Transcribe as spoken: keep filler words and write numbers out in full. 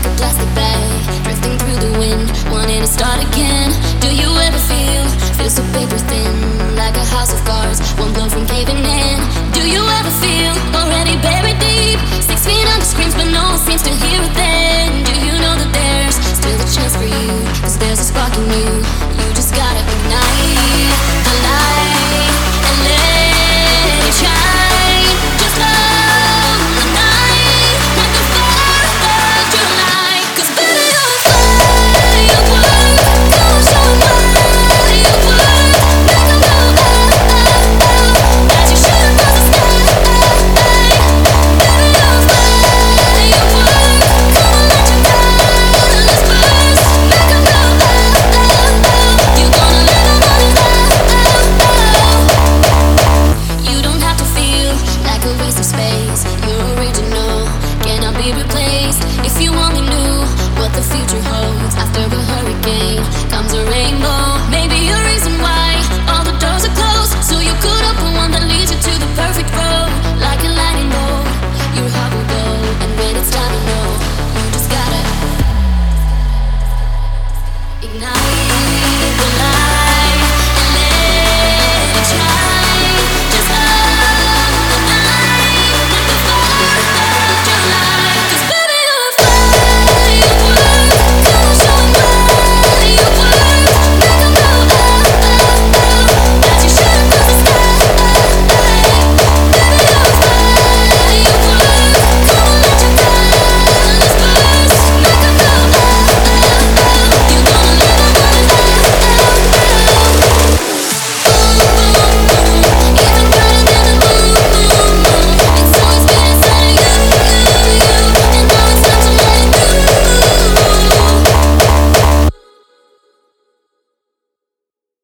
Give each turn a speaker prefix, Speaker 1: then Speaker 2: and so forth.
Speaker 1: a plastic bag, drifting through the wind, wanting to start again. Do you ever feel, feel so paper thin, like a house of cards, one blow from caving in?